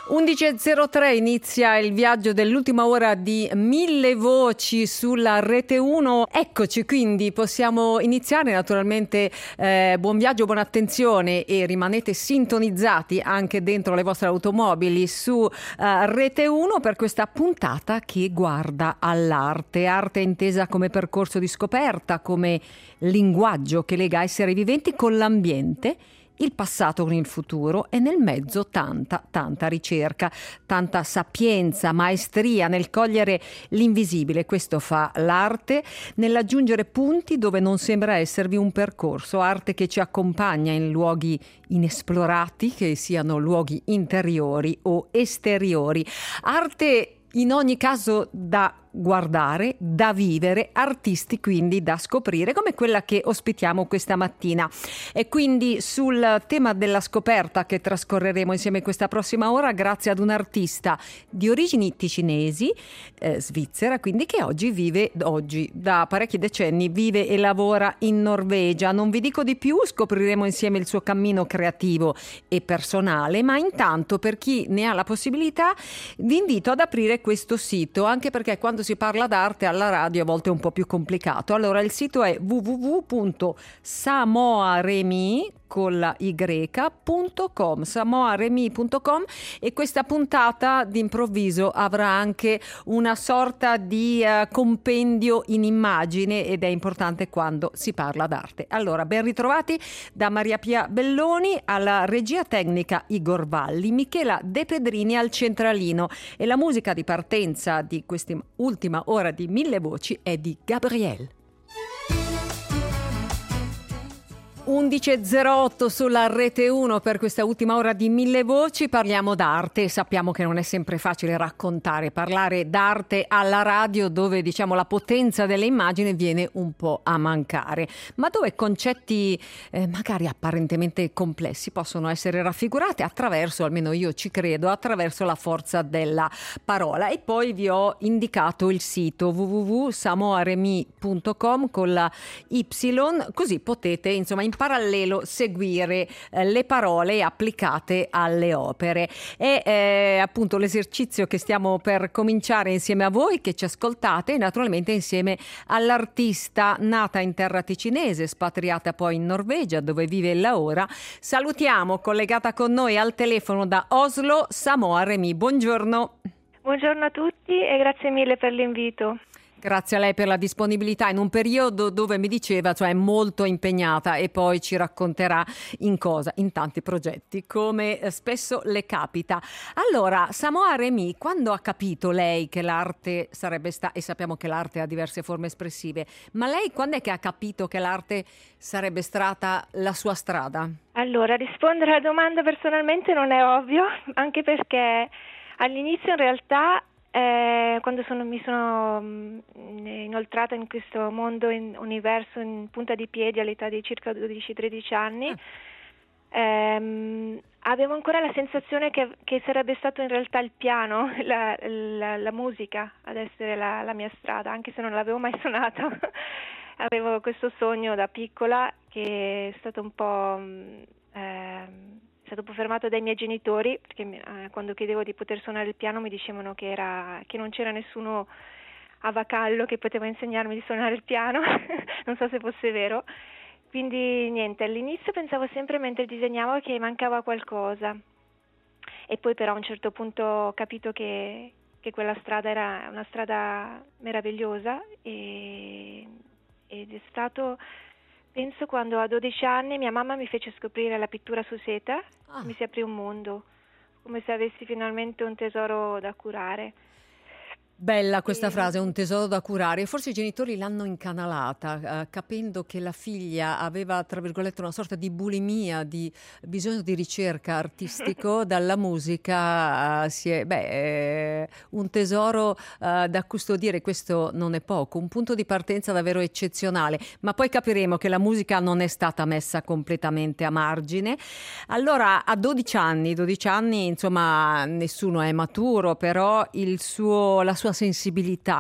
11.03 inizia il viaggio dell'ultima ora di 1000 voci sulla Rete 1. Eccoci, quindi possiamo iniziare naturalmente. Buon viaggio, buona attenzione e rimanete sintonizzati anche dentro le vostre automobili su Rete 1 per questa puntata che guarda all'arte. Arte intesa come percorso di scoperta, come linguaggio che lega esseri viventi con l'ambiente, il passato con il futuro e nel mezzo tanta ricerca, tanta sapienza, maestria nel cogliere l'invisibile. Questo fa l'arte, nell'aggiungere punti dove non sembra esservi un percorso, arte che ci accompagna in luoghi inesplorati, che siano luoghi interiori o esteriori, arte in ogni caso da guardare, da vivere, artisti quindi da scoprire, come quella che ospitiamo questa mattina. E quindi sul tema della scoperta che trascorreremo insieme questa prossima ora, grazie ad un artista di origini ticinesi, svizzera, quindi che oggi da parecchi decenni vive e lavora in Norvegia. Non vi dico di più, scopriremo insieme il suo cammino creativo e personale, ma intanto, per chi ne ha la possibilità, vi invito ad aprire questo sito, anche perché quando si parla d'arte alla radio a volte è un po' più complicato. Allora il sito è www.samoaremi con la y.com, samoaremi.com, e questa puntata d'improvviso avrà anche una sorta di compendio in immagine, ed è importante quando si parla d'arte. Allora, ben ritrovati da Maria Pia Belloni alla regia tecnica, Igor Valli, Michela De Pedrini al centralino, e la musica di partenza di quest'ultima ora di 1000 voci è di Gabriel. 11.08 sulla Rete 1 per questa ultima ora di 1000 voci. Parliamo d'arte e sappiamo che non è sempre facile parlare d'arte alla radio, dove diciamo la potenza delle immagini viene un po' a mancare, ma dove concetti magari apparentemente complessi possono essere raffigurati attraverso, almeno io ci credo, attraverso la forza della parola. E poi vi ho indicato il sito www.samoaremi.com con la Y, così potete insomma in parallelo seguire le parole applicate alle opere. È appunto l'esercizio che stiamo per cominciare insieme a voi che ci ascoltate, e naturalmente insieme all'artista nata in terra ticinese, spatriata poi in Norvegia dove vive e lavora. Salutiamo, collegata con noi al telefono da Oslo, Samoa-Remi. Buongiorno. Buongiorno a tutti e grazie mille per l'invito. Grazie a lei per la disponibilità in un periodo dove mi diceva, cioè, è molto impegnata, e poi ci racconterà in tanti progetti, come spesso le capita. Allora, Samoa-Remi, quando ha capito lei che l'arte sarebbe e sappiamo che l'arte ha diverse forme espressive, ma lei quando è che ha capito che l'arte sarebbe stata la sua strada? Allora, rispondere alla domanda personalmente non è ovvio, anche perché all'inizio in realtà quando mi sono inoltrata in questo mondo, universo, in punta di piedi all'età di circa 12-13 anni, avevo ancora la sensazione che sarebbe stato in realtà il piano, la musica ad essere la mia strada, anche se non l'avevo mai suonata. Avevo questo sogno da piccola che è stato un po' fermato dai miei genitori, perché quando chiedevo di poter suonare il piano mi dicevano che non c'era nessuno a Vacallo che poteva insegnarmi di suonare il piano. Non so se fosse vero. Quindi niente, all'inizio pensavo sempre mentre disegnavo che mancava qualcosa, e poi però a un certo punto ho capito che quella strada era una strada meravigliosa, ed è stato, penso, quando a 12 anni mia mamma mi fece scoprire la pittura su seta. Mi si aprì un mondo, come se avessi finalmente un tesoro da curare. Bella questa frase, un tesoro da curare. Forse i genitori l'hanno incanalata, capendo che la figlia aveva, tra virgolette, una sorta di bulimia, di bisogno di ricerca artistico. Dalla musica un tesoro da custodire. Questo non è poco, un punto di partenza davvero eccezionale, ma poi capiremo che la musica non è stata messa completamente a margine. Allora, a 12 anni, insomma, nessuno è maturo, però la sua sensibilità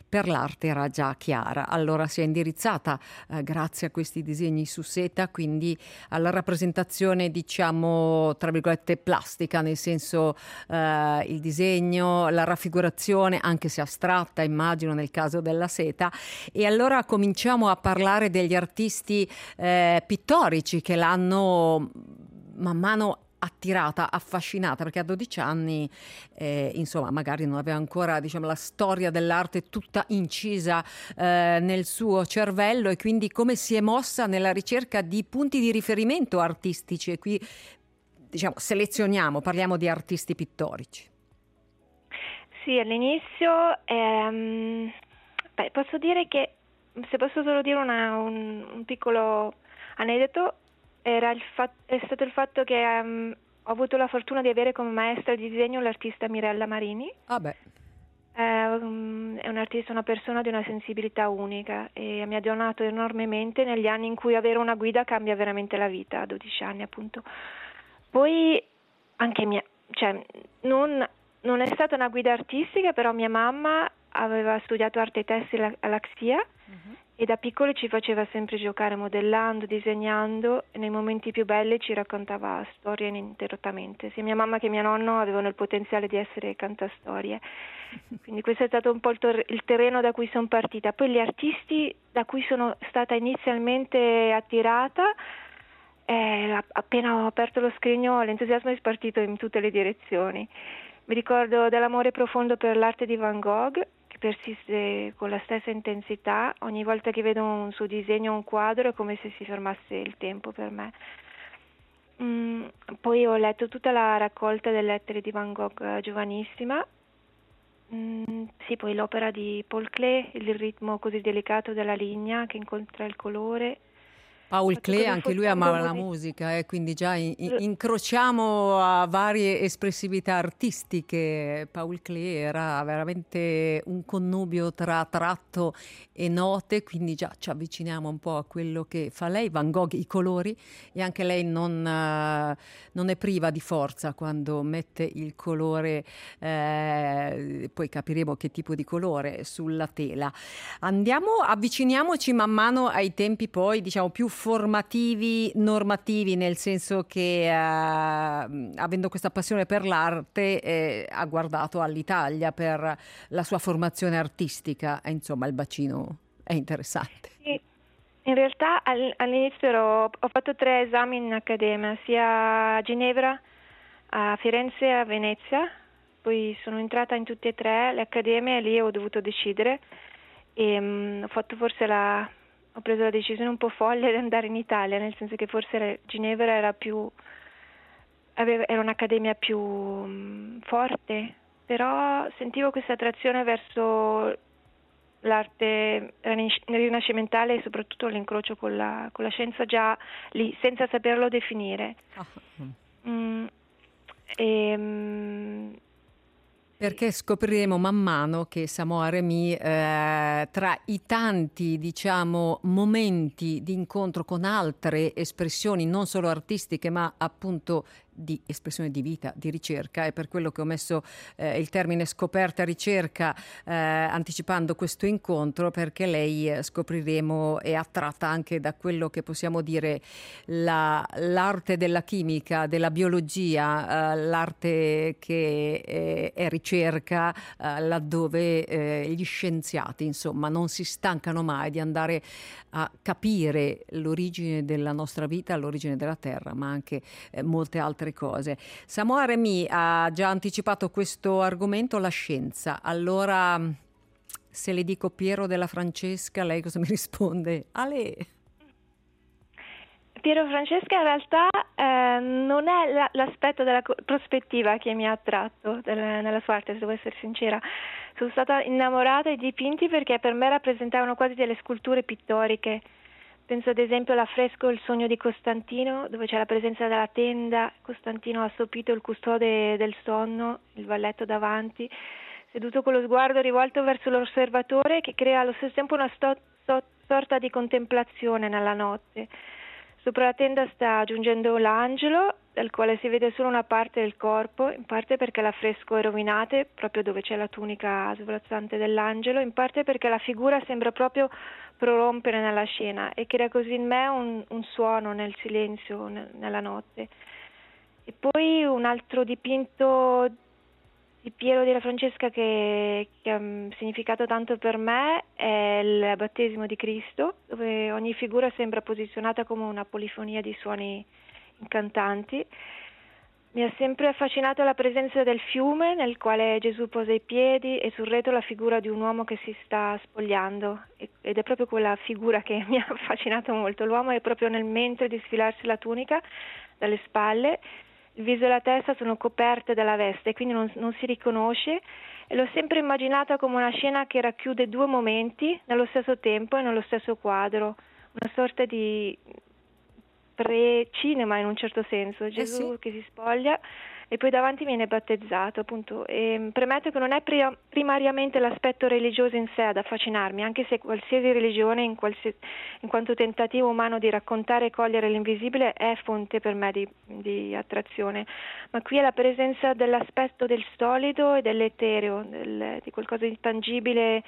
per l'arte era già chiara. Allora si è indirizzata, grazie a questi disegni su seta, quindi alla rappresentazione, diciamo, tra virgolette, plastica, nel senso il disegno, la raffigurazione, anche se astratta, immagino, nel caso della seta. E allora cominciamo a parlare degli artisti pittorici che l'hanno man mano attirata, affascinata, perché a 12 anni insomma magari non aveva ancora, diciamo, la storia dell'arte tutta incisa nel suo cervello, e quindi come si è mossa nella ricerca di punti di riferimento artistici. E qui, diciamo, parliamo di artisti pittorici. Sì, all'inizio posso dire che, se posso solo dire un piccolo aneddoto, è stato il fatto che ho avuto la fortuna di avere come maestra di disegno l'artista Mirella Marini. È un'artista, una persona di una sensibilità unica, e mi ha donato enormemente negli anni in cui avere una guida cambia veramente la vita, a 12 anni appunto. Poi anche non è stata una guida artistica, però mia mamma aveva studiato arte tessile alla XIA. E da piccoli ci faceva sempre giocare modellando, disegnando, e nei momenti più belli ci raccontava storie ininterrottamente. Sia mia mamma che mio nonno avevano il potenziale di essere cantastorie. Quindi questo è stato un po' il terreno da cui sono partita. Poi gli artisti da cui sono stata inizialmente attirata, appena ho aperto lo scrigno l'entusiasmo è spartito in tutte le direzioni. Mi ricordo dell'amore profondo per l'arte di Van Gogh, che persiste con la stessa intensità. Ogni volta che vedo un suo disegno o un quadro è come se si fermasse il tempo per me. Poi ho letto tutta la raccolta delle lettere di Van Gogh giovanissima. Sì, poi l'opera di Paul Klee, il ritmo così delicato della linea che incontra il colore. Paul Klee, anche lui amava la musica, quindi già incrociamo a varie espressività artistiche. Paul Klee era veramente un connubio tra tratto e note, quindi già ci avviciniamo un po' a quello che fa lei. Van Gogh, i colori, e anche lei non è priva di forza quando mette il colore, poi capiremo che tipo di colore, sulla tela. Avviciniamoci man mano ai tempi poi, diciamo, più formativi, normativi, nel senso che avendo questa passione per l'arte ha guardato all'Italia per la sua formazione artistica, e insomma il bacino è interessante. Sì, in realtà all'inizio ho fatto 3 esami in accademia, sia a Ginevra, a Firenze e a Venezia. Poi sono entrata in tutte e 3 le accademie, e lì ho dovuto decidere, e ho preso la decisione un po' folle di andare in Italia, nel senso che forse Ginevra era un'accademia più forte, però sentivo questa attrazione verso l'arte rinascimentale e soprattutto l'incrocio con la scienza già lì, senza saperlo definire. Perché scopriremo man mano che Samoa Remy, tra i tanti, diciamo, momenti di incontro con altre espressioni, non solo artistiche, ma appunto di espressione di vita, di ricerca, è per quello che ho messo il termine scoperta ricerca, anticipando questo incontro, perché lei, scopriremo, è attratta anche da quello che possiamo dire l'arte della chimica, della biologia, l'arte che è ricerca, laddove gli scienziati, insomma, non si stancano mai di andare a capire l'origine della nostra vita, l'origine della Terra, ma anche molte altre cose. Samoa Remy ha già anticipato questo argomento, la scienza. Allora, se le dico Piero della Francesca, lei cosa mi risponde? Ale! Piero Francesca in realtà non è l'aspetto della prospettiva che mi ha attratto nella sua arte, se devo essere sincera. Sono stata innamorata dei dipinti perché per me rappresentavano quasi delle sculture pittoriche. Penso ad esempio all'affresco Il sogno di Costantino, dove c'è la presenza della tenda, Costantino assopito, il custode del sonno, il valletto davanti, seduto con lo sguardo rivolto verso l'osservatore, che crea allo stesso tempo una sorta di contemplazione nella notte. Sopra la tenda sta giungendo l'angelo, dal quale si vede solo una parte del corpo, in parte perché l'affresco è rovinato, proprio dove c'è la tunica svolazzante dell'angelo, in parte perché la figura sembra proprio prorompere nella scena e crea così in me un suono nel silenzio, nella notte. E poi un altro dipinto di Piero della Francesca che ha significato tanto per me è il battesimo di Cristo, dove ogni figura sembra posizionata come una polifonia di suoni incantanti. Mi ha sempre affascinato la presenza del fiume nel quale Gesù posa i piedi e sul retro la figura di un uomo che si sta spogliando, ed è proprio quella figura che mi ha affascinato molto. L'uomo è proprio nel mentre di sfilarsi la tunica dalle spalle, il viso e la testa sono coperte dalla veste, quindi non si riconosce, e l'ho sempre immaginata come una scena che racchiude due momenti nello stesso tempo e nello stesso quadro, una sorta di pre-cinema in un certo senso, Gesù sì. che si spoglia e poi davanti viene battezzato, appunto. E premetto che non è primariamente l'aspetto religioso in sé ad affascinarmi, anche se qualsiasi religione, in quanto tentativo umano di raccontare e cogliere l'invisibile, è fonte per me di attrazione. Ma qui è la presenza dell'aspetto del solido e dell'etereo, di qualcosa di tangibile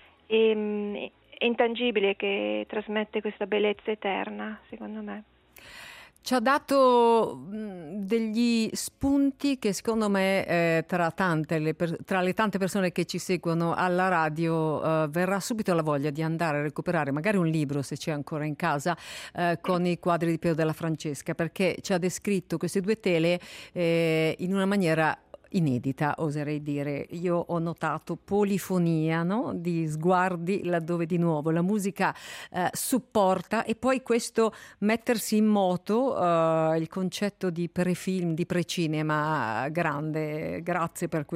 e intangibile che trasmette questa bellezza eterna, secondo me. Ci ha dato degli spunti che secondo me tra le tante persone che ci seguono alla radio verrà subito la voglia di andare a recuperare magari un libro, se c'è ancora in casa, con i quadri di Piero della Francesca, perché ci ha descritto queste due tele in una maniera inedita, oserei dire. Io ho notato polifonia, no? Di sguardi, laddove di nuovo la musica supporta, e poi questo mettersi in moto, il concetto di prefilm, di precinema grande. Grazie per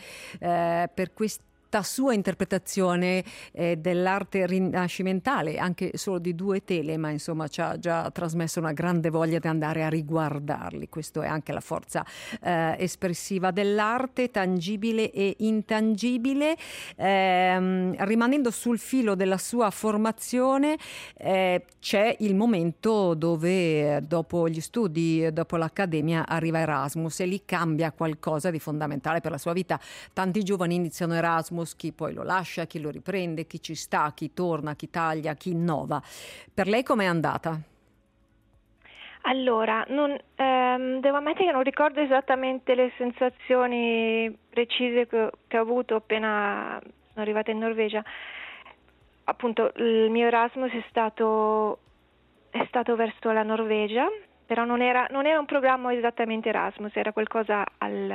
questa sua interpretazione dell'arte rinascimentale, anche solo di due tele, ma insomma ci ha già trasmesso una grande voglia di andare a riguardarli. Questo è anche la forza espressiva dell'arte, tangibile e intangibile. Rimanendo sul filo della sua formazione, c'è il momento dove dopo gli studi, dopo l'accademia, arriva Erasmus e lì cambia qualcosa di fondamentale per la sua vita. Tanti giovani iniziano Erasmus, chi poi lo lascia, chi lo riprende, chi ci sta, chi torna, chi taglia, chi innova. Per lei com'è andata? Allora, devo ammettere che non ricordo esattamente le sensazioni precise che ho avuto appena sono arrivata in Norvegia. Appunto, il mio Erasmus è stato verso la Norvegia, però non era un programma esattamente Erasmus, era qualcosa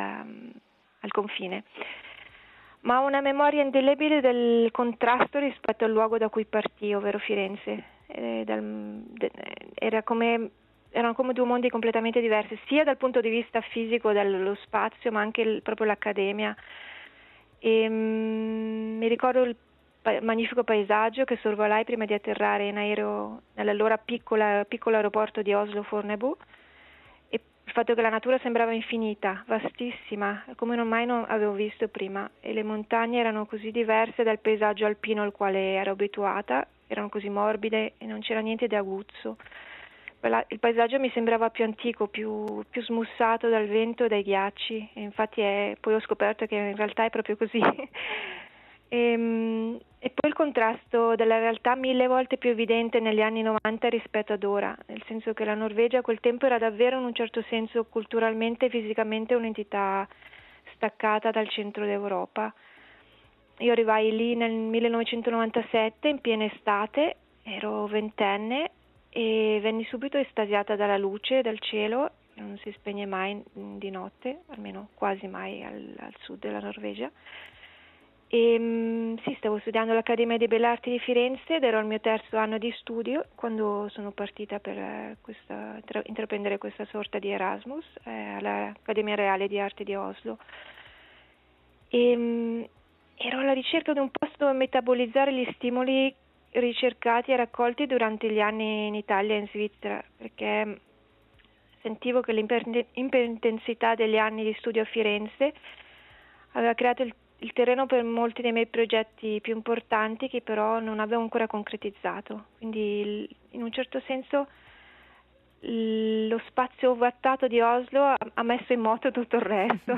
al confine. Ma ho una memoria indelebile del contrasto rispetto al luogo da cui partì, ovvero Firenze. Erano come due mondi completamente diversi, sia dal punto di vista fisico, dallo spazio, ma anche proprio l'accademia. Mi ricordo il magnifico paesaggio che sorvolai prima di atterrare in aereo nell'allora piccolo aeroporto di Oslo-Fornebu. Il fatto che la natura sembrava infinita, vastissima, come mai non avevo visto prima, e le montagne erano così diverse dal paesaggio alpino al quale ero abituata, erano così morbide e non c'era niente di aguzzo. Il paesaggio mi sembrava più antico, più smussato dal vento e dai ghiacci, e infatti poi ho scoperto che in realtà è proprio così. E poi il contrasto della realtà 1000 volte più evidente negli anni 90 rispetto ad ora, nel senso che la Norvegia a quel tempo era davvero in un certo senso culturalmente e fisicamente un'entità staccata dal centro d'Europa. Io arrivai lì nel 1997 in piena estate, ero ventenne e venni subito estasiata dalla luce, dal cielo, che non si spegne mai di notte, almeno quasi mai al sud della Norvegia. Sì, stavo studiando all'Accademia di Belle Arti di Firenze ed ero al mio terzo anno di studio quando sono partita per intraprendere questa sorta di Erasmus all'Accademia Reale di Arte di Oslo. Ero alla ricerca di un posto dove metabolizzare gli stimoli ricercati e raccolti durante gli anni in Italia e in Svizzera, perché sentivo che l'iperintensità degli anni di studio a Firenze aveva creato il terreno per molti dei miei progetti più importanti che però non avevo ancora concretizzato. Quindi in un certo senso lo spazio ovattato di Oslo ha messo in moto tutto il resto.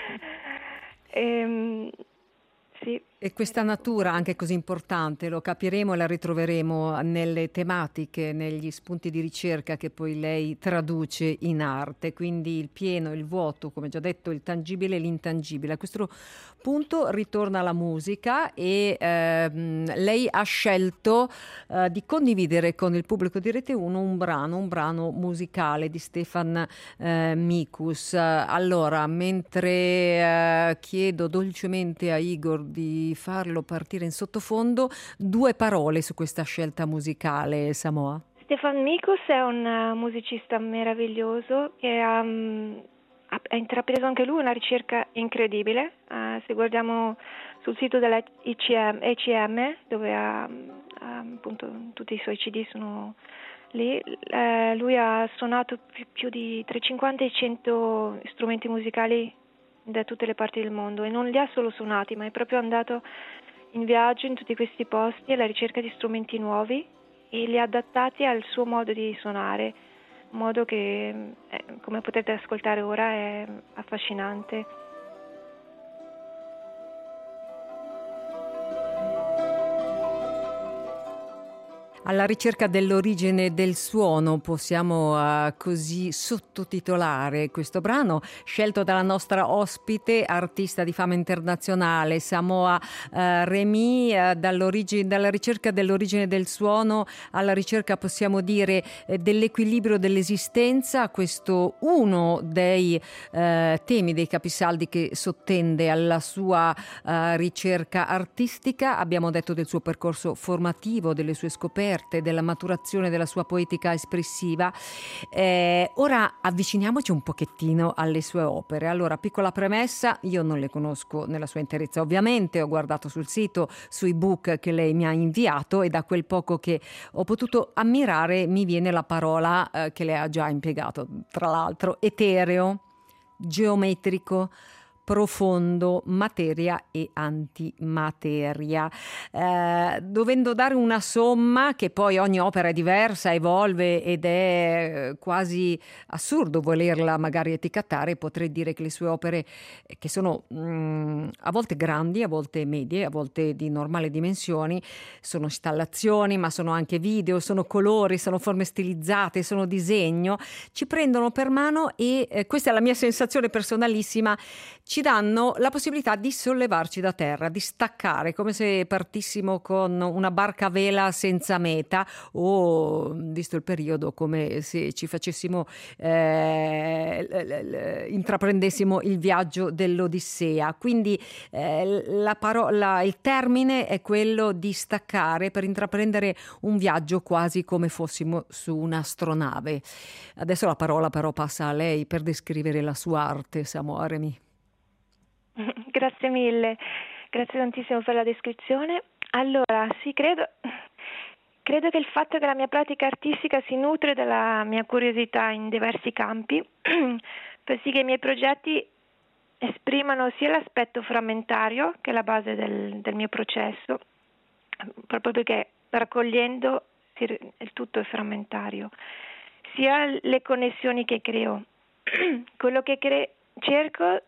Sì. E questa natura anche così importante, lo capiremo e la ritroveremo nelle tematiche, negli spunti di ricerca che poi lei traduce in arte, quindi il pieno, il vuoto, come già detto, il tangibile e l'intangibile. A questo punto ritorna la musica e lei ha scelto di condividere con il pubblico di Rete 1 un brano musicale di Stefan Mikus. Allora, mentre chiedo dolcemente a Igor di farlo partire in sottofondo, 2 parole su questa scelta musicale, Samoa. Stefan Mikus è un musicista meraviglioso che ha intrapreso anche lui una ricerca incredibile. Se guardiamo sul sito della ECM, dove appunto tutti i suoi CD sono lì, lui ha suonato più di tra 50 e 100 strumenti musicali da tutte le parti del mondo, e non li ha solo suonati, ma è proprio andato in viaggio in tutti questi posti alla ricerca di strumenti nuovi e li ha adattati al suo modo di suonare, modo che, come potete ascoltare ora, è affascinante. Alla ricerca dell'origine del suono, possiamo così sottotitolare questo brano, scelto dalla nostra ospite, artista di fama internazionale, Samoa Remy. Dalla ricerca dell'origine del suono alla ricerca, possiamo dire, dell'equilibrio dell'esistenza, questo uno dei temi, dei capisaldi che sottende alla sua ricerca artistica. Abbiamo detto del suo percorso formativo, delle sue scoperte, della maturazione della sua poetica espressiva. Ora avviciniamoci un pochettino alle sue opere. Allora, piccola premessa: io non le conosco nella sua interezza, ovviamente ho guardato sul sito, sui book che lei mi ha inviato, e da quel poco che ho potuto ammirare mi viene la parola che lei ha già impiegato, tra l'altro: etereo, geometrico, profondo, materia e antimateria. Dovendo dare una somma, che poi ogni opera è diversa, evolve, ed è quasi assurdo volerla magari etichettare, potrei dire che le sue opere, che sono a volte grandi, a volte medie, a volte di normali dimensioni, sono installazioni, ma sono anche video, sono colori, sono forme stilizzate, sono disegno, ci prendono per mano e questa è la mia sensazione personalissima, ci danno la possibilità di sollevarci da terra, di staccare, come se partissimo con una barca a vela senza meta, o, visto il periodo, come se ci facessimo intraprendessimo il viaggio dell'Odissea. Quindi il termine è quello di staccare per intraprendere un viaggio quasi come fossimo su un'astronave. Adesso la parola però passa a lei per descrivere la sua arte, Samoa Remy. Grazie mille, grazie tantissimo per la descrizione. Allora, sì, credo che il fatto che la mia pratica artistica si nutre della mia curiosità in diversi campi fa sì che i miei progetti esprimano sia l'aspetto frammentario, che è la base del mio processo, proprio perché raccogliendo il tutto è frammentario, sia le connessioni che creo. Quello che cerco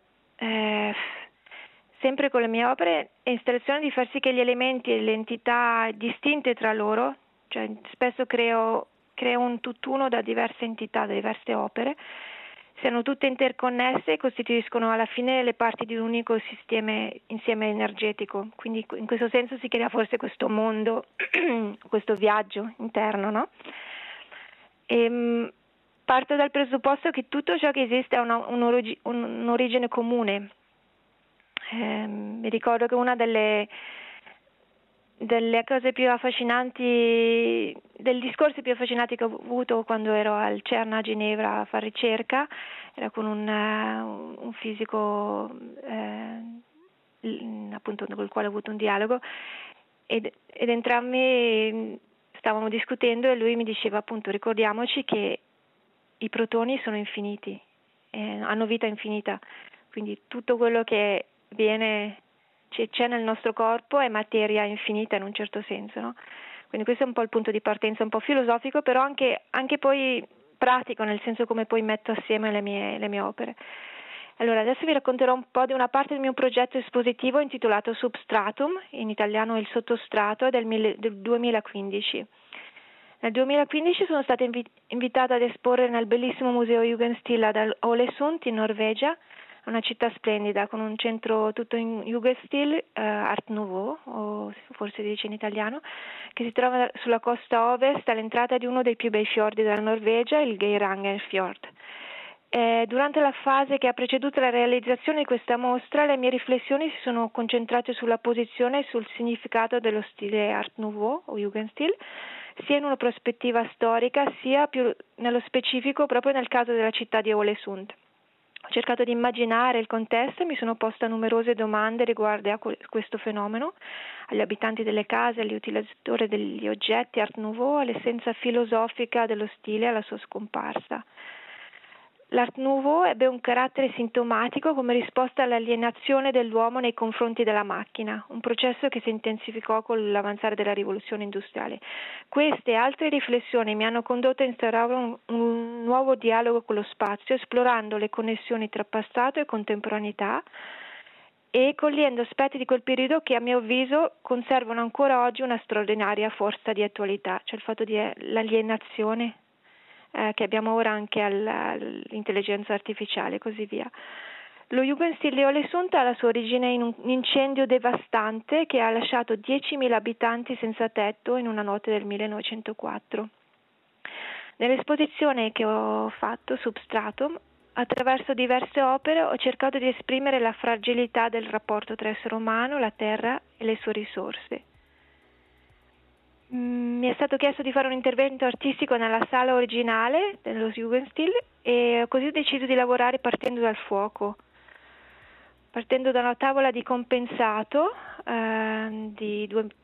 sempre con le mie opere è installazione di far sì che gli elementi e le entità distinte tra loro, cioè spesso creo un tutt'uno da diverse entità, da diverse opere, siano tutte interconnesse e costituiscono alla fine le parti di un unico sistema insieme energetico. Quindi in questo senso si crea forse questo mondo, questo viaggio interno, no? Parto dal presupposto che tutto ciò che esiste ha un'origine comune. Mi ricordo che una delle cose più affascinanti, dei discorsi più affascinanti che ho avuto quando ero al CERN a Ginevra a fare ricerca, era con un fisico appunto con il quale ho avuto un dialogo, ed entrambi stavamo discutendo, e lui mi diceva appunto: ricordiamoci che i protoni sono infiniti, hanno vita infinita, quindi tutto quello che c'è nel nostro corpo è materia infinita in un certo senso, no? Quindi questo è un po' il punto di partenza, un po' filosofico, però anche poi pratico, nel senso come poi metto assieme le mie opere. Allora, adesso vi racconterò un po' di una parte del mio progetto espositivo intitolato Substratum, in italiano il sottostrato, del 2015. Nel 2015 sono stata invitata ad esporre nel bellissimo museo Jugendstil ad Ålesund in Norvegia, una città splendida con un centro tutto in Jugendstil, Art Nouveau, o forse si dice in italiano, che si trova sulla costa ovest all'entrata di uno dei più bei fiordi della Norvegia, il Geirangerfjord. Durante la fase che ha preceduto la realizzazione di questa mostra, le mie riflessioni si sono concentrate sulla posizione e sul significato dello stile Art Nouveau o Jugendstil, sia in una prospettiva storica, sia più nello specifico proprio nel caso della città di Ålesund. Ho cercato di immaginare il contesto e mi sono posta numerose domande riguardo a questo fenomeno, agli abitanti delle case, agli utilizzatori degli oggetti Art Nouveau, all'essenza filosofica dello stile e alla sua scomparsa. L'Art Nouveau ebbe un carattere sintomatico come risposta all'alienazione dell'uomo nei confronti della macchina, un processo che si intensificò con l'avanzare della rivoluzione industriale. Queste e altre riflessioni mi hanno condotto a instaurare un nuovo dialogo con lo spazio, esplorando le connessioni tra passato e contemporaneità e cogliendo aspetti di quel periodo che a mio avviso conservano ancora oggi una straordinaria forza di attualità, cioè il fatto di l'alienazione che abbiamo ora anche all'intelligenza artificiale e così via. Lo Jugendstil di Ålesund ha la sua origine in un incendio devastante che ha lasciato 10.000 abitanti senza tetto in una notte del 1904. Nell'esposizione che ho fatto, Substratum, attraverso diverse opere ho cercato di esprimere la fragilità del rapporto tra essere umano, la terra e le sue risorse. Mi è stato chiesto di fare un intervento artistico nella sala originale dello Jugendstil e così ho deciso di lavorare partendo dal fuoco. Partendo da una tavola di compensato di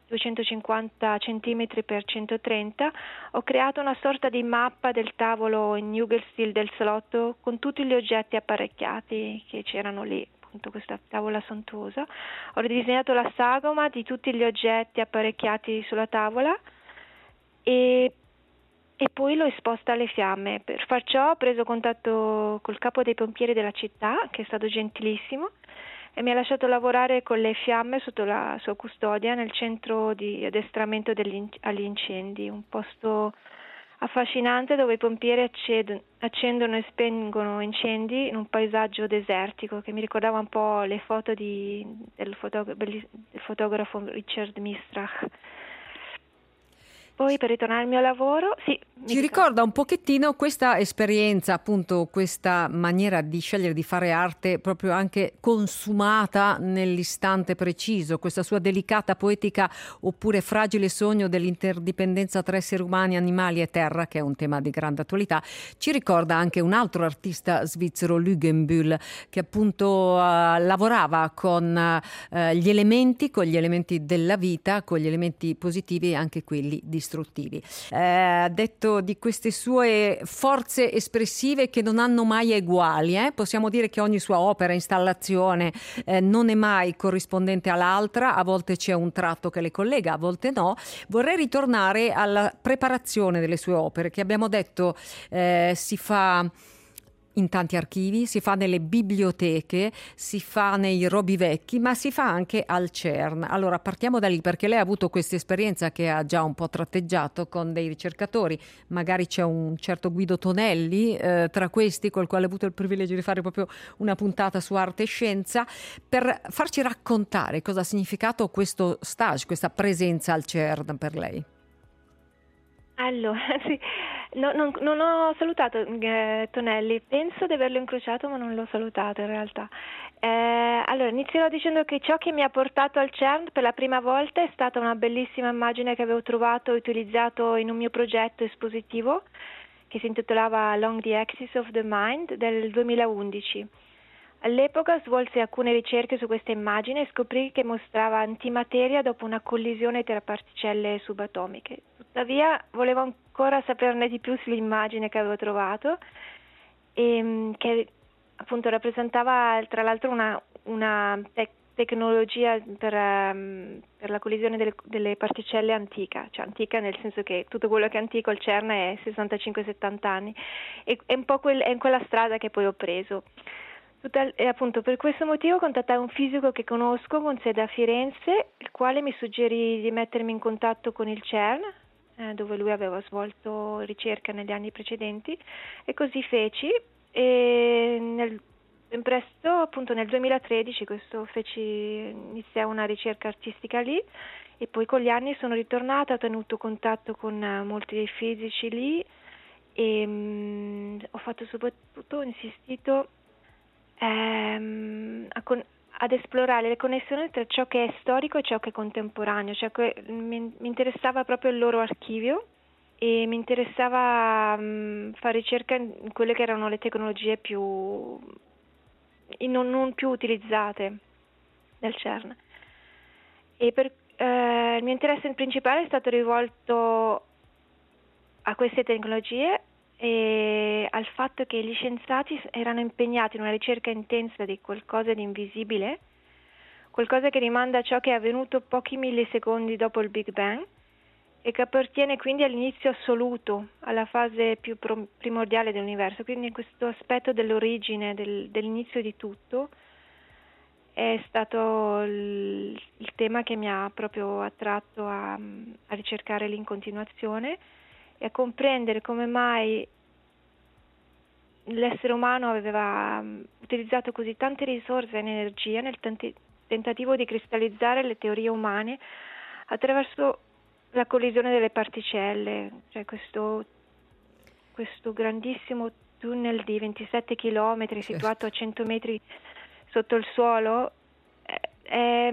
250 cm per 130, ho creato una sorta di mappa del tavolo in Jugendstil del salotto con tutti gli oggetti apparecchiati che c'erano lì. Questa tavola sontuosa. Ho ridisegnato la sagoma di tutti gli oggetti apparecchiati sulla tavola e poi l'ho esposta alle fiamme. Per far ciò ho preso contatto col capo dei pompieri della città, che è stato gentilissimo, e mi ha lasciato lavorare con le fiamme sotto la sua custodia nel centro di addestramento agli incendi, un posto affascinante dove i pompieri accendono e spengono incendi in un paesaggio desertico che mi ricordava un po' le foto del fotografo Richard Mistrach. Poi per ritornare al mio lavoro, sì. Ci ricorda un pochettino questa esperienza, appunto questa maniera di scegliere di fare arte proprio anche consumata nell'istante preciso, questa sua delicata poetica oppure fragile sogno dell'interdipendenza tra esseri umani, animali e terra, che è un tema di grande attualità. Ci ricorda anche un altro artista svizzero, Lugenbühl, che appunto lavorava con gli elementi della vita, con gli elementi positivi e anche quelli distruttivi. Detto di queste sue forze espressive che non hanno mai eguali, possiamo dire che ogni sua opera, installazione non è mai corrispondente all'altra, a volte c'è un tratto che le collega, a volte no. Vorrei ritornare alla preparazione delle sue opere, che abbiamo detto si fa in tanti archivi, si fa nelle biblioteche, si fa nei robi vecchi, ma si fa anche al CERN. Allora partiamo da lì, perché lei ha avuto questa esperienza che ha già un po' tratteggiato con dei ricercatori, magari c'è un certo Guido Tonelli tra questi, col quale ho avuto il privilegio di fare proprio una puntata su arte e scienza, per farci raccontare cosa ha significato questo stage, questa presenza al CERN per lei. Allora, sì. Non ho salutato Tonelli, penso di averlo incrociato ma non l'ho salutato in realtà. Allora, inizierò dicendo che ciò che mi ha portato al CERN per la prima volta è stata una bellissima immagine che avevo trovato e utilizzato in un mio progetto espositivo che si intitolava Along the Axis of the Mind del 2011. All'epoca svolsi alcune ricerche su questa immagine e scoprì che mostrava antimateria dopo una collisione tra particelle subatomiche. Tuttavia volevo ancora saperne di più sull'immagine che avevo trovato e che appunto rappresentava tra l'altro una tecnologia per la collisione delle particelle antica, cioè antica nel senso che tutto quello che è antico al CERN è 65-70 anni, e è un po' è in quella strada che poi ho preso. E appunto per questo motivo contattai un fisico che conosco con sede a Firenze, il quale mi suggerì di mettermi in contatto con il CERN, dove lui aveva svolto ricerca negli anni precedenti, e così feci. E ben presto, appunto nel 2013, iniziai una ricerca artistica lì, e poi con gli anni sono ritornata, ho tenuto contatto con molti dei fisici lì, e ho insistito ad esplorare le connessioni tra ciò che è storico e ciò che è contemporaneo, cioè mi interessava proprio il loro archivio, e mi interessava fare ricerca in quelle che erano le tecnologie non più utilizzate nel CERN. E il mio interesse principale è stato rivolto a queste tecnologie e al fatto che gli scienziati erano impegnati in una ricerca intensa di qualcosa di invisibile, qualcosa che rimanda a ciò che è avvenuto pochi millisecondi dopo il Big Bang e che appartiene quindi all'inizio assoluto, alla fase più primordiale dell'universo. Quindi questo aspetto dell'origine, dell'inizio di tutto, è stato il tema che mi ha proprio attratto a ricercare lì in continuazione e a comprendere come mai l'essere umano aveva utilizzato così tante risorse e energia nel tentativo di cristallizzare le teorie umane attraverso la collisione delle particelle, cioè questo grandissimo tunnel di 27 chilometri situato a 100 metri sotto il suolo. È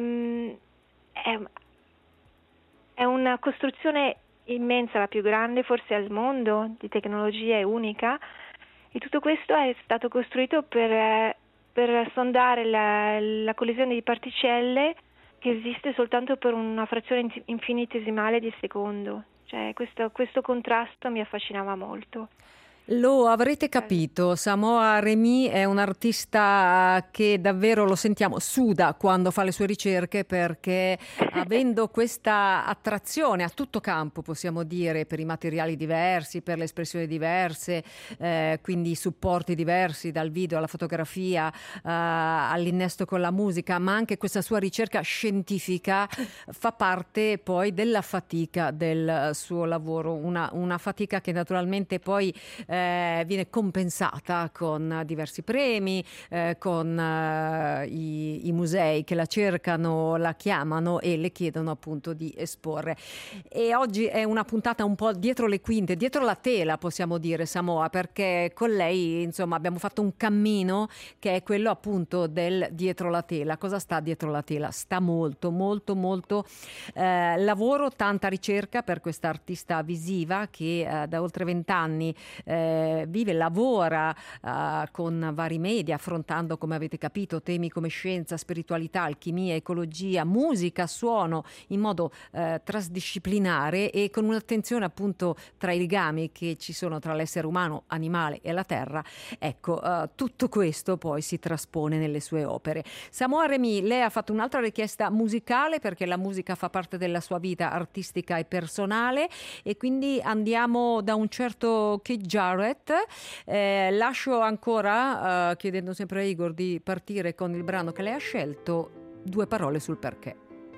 una costruzione immensa, la più grande forse al mondo, di tecnologia, è unica, e tutto questo è stato costruito per sondare la collisione di particelle che esiste soltanto per una frazione infinitesimale di secondo. Cioè questo contrasto mi affascinava molto. Lo avrete capito, Samoa Remy è un artista che davvero, lo sentiamo, suda quando fa le sue ricerche, perché avendo questa attrazione a tutto campo, possiamo dire, per i materiali diversi, per le espressioni diverse, quindi supporti diversi, dal video alla fotografia, all'innesto con la musica, ma anche questa sua ricerca scientifica fa parte poi della fatica del suo lavoro, una fatica che naturalmente poi viene compensata con diversi premi, con i musei che la cercano, la chiamano e le chiedono appunto di esporre. E oggi è una puntata un po' dietro le quinte, dietro la tela, possiamo dire, Samoa, perché con lei insomma abbiamo fatto un cammino che è quello appunto del dietro la tela. Cosa sta dietro la tela? Sta molto lavoro, tanta ricerca per questa artista visiva che da oltre 20 anni vive, lavora con vari media, affrontando, come avete capito, temi come scienza, spiritualità, alchimia, ecologia, musica, suono, in modo trasdisciplinare e con un'attenzione appunto tra i legami che ci sono tra l'essere umano, animale e la terra. Ecco, tutto questo poi si traspone nelle sue opere. Samoa Remy, lei ha fatto un'altra richiesta musicale, perché la musica fa parte della sua vita artistica e personale, e quindi andiamo da un certo Keith Jarrett. Lascio ancora, chiedendo sempre a Igor di partire con il brano che lei ha scelto, 2 parole sul perché.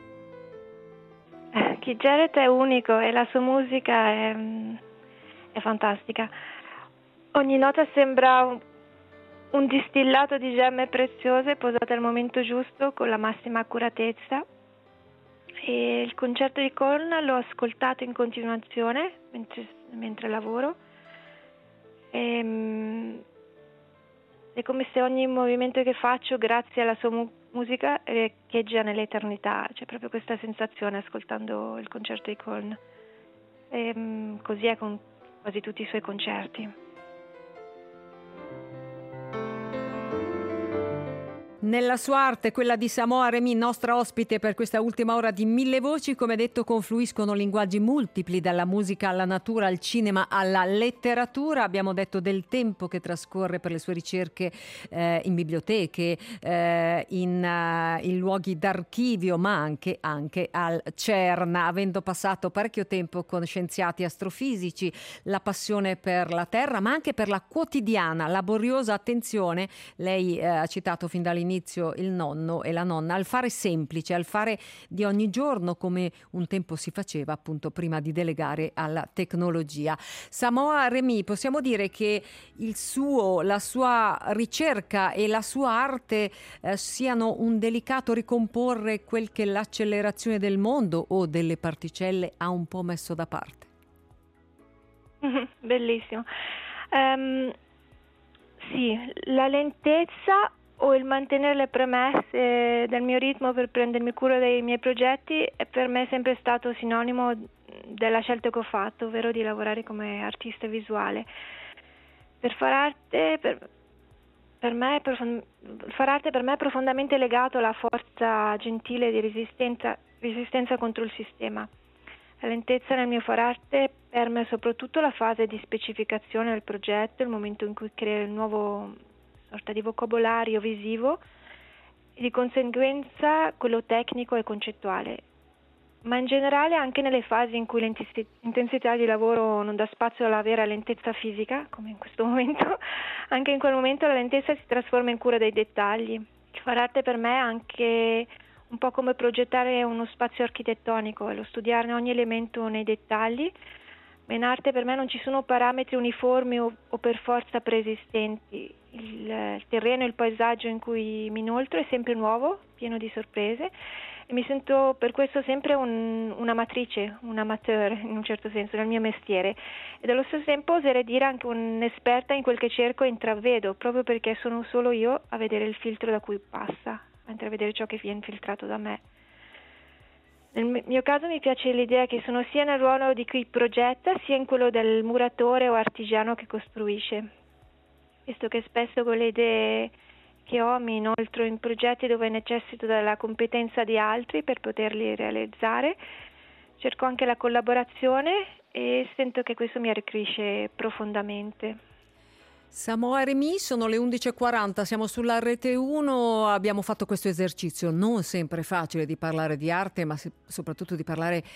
Keith Jarrett è unico e la sua musica è fantastica. Ogni nota sembra un distillato di gemme preziose posate al momento giusto con la massima accuratezza. E il concerto di Köln l'ho ascoltato in continuazione mentre lavoro. È come se ogni movimento che faccio, grazie alla sua musica, echeggia nell'eternità. C'è proprio questa sensazione ascoltando il concerto di Köln. Così è con quasi tutti i suoi concerti. Nella sua arte, quella di Samoa Remi, nostra ospite per questa ultima ora di Mille Voci, come detto, confluiscono linguaggi multipli, dalla musica alla natura, al cinema, alla letteratura. Abbiamo detto del tempo che trascorre per le sue ricerche in biblioteche, in luoghi d'archivio, ma anche al CERN, avendo passato parecchio tempo con scienziati astrofisici, la passione per la Terra, ma anche per la quotidiana, laboriosa attenzione. Lei ha citato fin dall'inizio il nonno e la nonna, al fare semplice, al fare di ogni giorno come un tempo si faceva appunto prima di delegare alla tecnologia. Samoa Remi, possiamo dire che la sua ricerca e la sua arte siano un delicato ricomporre quel che l'accelerazione del mondo o delle particelle ha un po' messo da parte? Bellissimo. Sì, la lentezza o il mantenere le premesse del mio ritmo per prendermi cura dei miei progetti è per me sempre stato sinonimo della scelta che ho fatto, ovvero di lavorare come artista visuale. Per fare arte, fare arte per me è profondamente legato alla forza gentile di resistenza contro il sistema. La lentezza nel mio fare arte per me è soprattutto la fase di specificazione del progetto, il momento in cui creo il nuovo sorta di vocabolario visivo e di conseguenza quello tecnico e concettuale, ma in generale anche nelle fasi in cui l'intensità di lavoro non dà spazio alla vera lentezza fisica, come in questo momento, anche in quel momento la lentezza si trasforma in cura dei dettagli. Il fare arte per me è anche un po' come progettare uno spazio architettonico, e lo studiarne ogni elemento nei dettagli. Ma in arte per me non ci sono parametri uniformi o per forza preesistenti. Il terreno e il paesaggio in cui mi inoltro è sempre nuovo, pieno di sorprese, e mi sento per questo sempre un'amatrice, un amateur in un certo senso nel mio mestiere, e allo stesso tempo oserei dire anche un'esperta in quel che cerco e intravedo, proprio perché sono solo io a vedere il filtro da cui passa, a intravedere ciò che viene filtrato da me. Nel mio caso mi piace l'idea che sono sia nel ruolo di chi progetta, sia in quello del muratore o artigiano che costruisce. Visto che spesso con le idee che ho mi inoltro in progetti dove necessito della competenza di altri per poterli realizzare, cerco anche la collaborazione e sento che questo mi arricchisce profondamente. Samoa Remi, sono le 11:40, siamo sulla Rete 1, abbiamo fatto questo esercizio non sempre facile di parlare di arte, ma soprattutto di parlare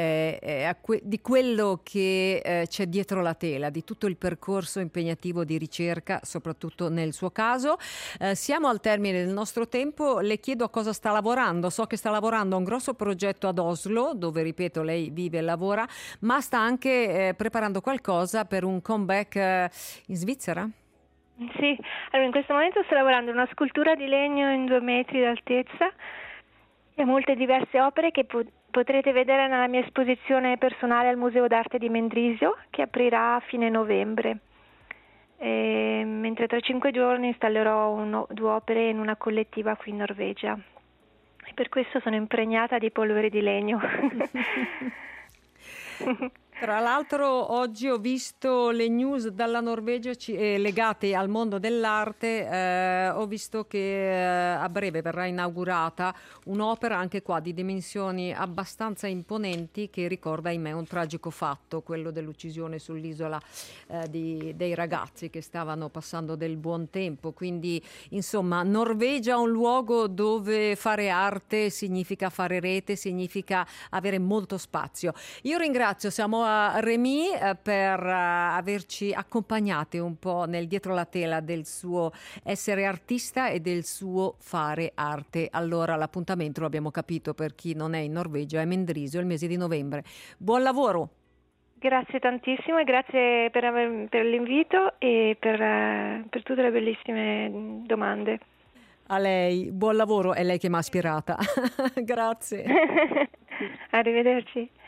di quello che c'è dietro la tela, di tutto il percorso impegnativo di ricerca, soprattutto nel suo caso. Siamo al termine del nostro tempo, le chiedo a cosa sta lavorando. So che sta lavorando a un grosso progetto ad Oslo, dove, ripeto, lei vive e lavora, ma sta anche preparando qualcosa per un comeback in Svizzera? Sì, allora in questo momento sto lavorando una scultura di legno in 2 metri d'altezza e molte diverse opere che potrete vedere nella mia esposizione personale al Museo d'Arte di Mendrisio, che aprirà a fine novembre. Mentre tra 5 giorni installerò 2 opere in una collettiva qui in Norvegia. E per questo sono impregnata di polvere di legno. Tra l'altro oggi ho visto le news dalla Norvegia legate al mondo dell'arte, ho visto che a breve verrà inaugurata un'opera anche qua di dimensioni abbastanza imponenti che ricorda, ahimè, un tragico fatto, quello dell'uccisione sull'isola dei ragazzi che stavano passando del buon tempo. Quindi insomma, Norvegia è un luogo dove fare arte significa fare rete, significa avere molto spazio. Io ringrazio Samoa Remi per averci accompagnati un po' nel dietro la tela del suo essere artista e del suo fare arte. Allora l'appuntamento, lo abbiamo capito, per chi non è in Norvegia, è Mendrisio il mese di novembre. Buon lavoro! Grazie tantissimo e grazie per l'invito e per tutte le bellissime domande. A lei, buon lavoro, è lei che mi ha ispirata. Grazie. Arrivederci.